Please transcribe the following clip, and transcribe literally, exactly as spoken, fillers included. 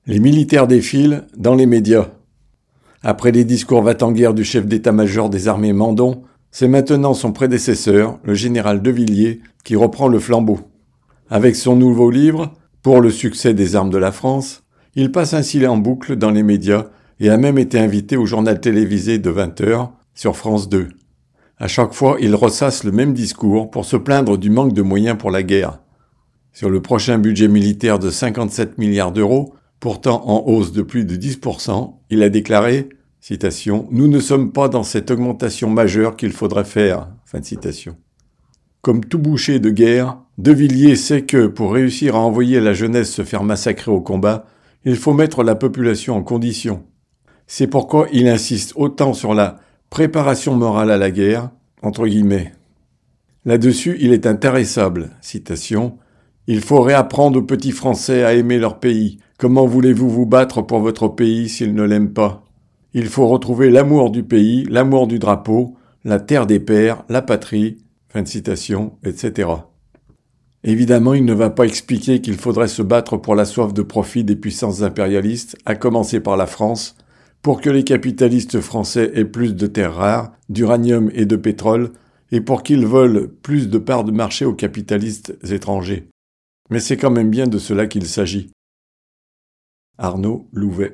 Les militaires défilent dans les médias. Après les discours va-t-en-guerre du chef d'état-major des armées Mandon, c'est maintenant son prédécesseur, le général De Villiers, qui reprend le flambeau. Avec son nouveau livre, Pour le succès des armes de la France, il passe ainsi en boucle dans les médias et a même été invité au journal télévisé de vingt heures sur France deux. À chaque fois, il ressasse le même discours pour se plaindre du manque de moyens pour la guerre. Sur le prochain budget militaire de cinquante-sept milliards d'euros, pourtant en hausse de plus de dix pour cent, il a déclaré, citation, « Nous ne sommes pas dans cette augmentation majeure qu'il faudrait faire ». Fin de citation. Comme tout boucher de guerre, De Villiers sait que, pour réussir à envoyer la jeunesse se faire massacrer au combat, il faut mettre la population en condition. C'est pourquoi il insiste autant sur la préparation morale à la guerre, entre guillemets. Là-dessus, il est intarissable, citation, « Il faut réapprendre aux petits Français à aimer leur pays. Comment voulez-vous vous battre pour votre pays s'ils ne l'aiment pas ? Il faut retrouver l'amour du pays, l'amour du drapeau, la terre des pères, la patrie, fin de citation, et cetera. Évidemment, il ne va pas expliquer qu'il faudrait se battre pour la soif de profit des puissances impérialistes, à commencer par la France, pour que les capitalistes français aient plus de terres rares, d'uranium et de pétrole, et pour qu'ils volent plus de parts de marché aux capitalistes étrangers. Mais c'est quand même bien de cela qu'il s'agit. Arnaud Louvet.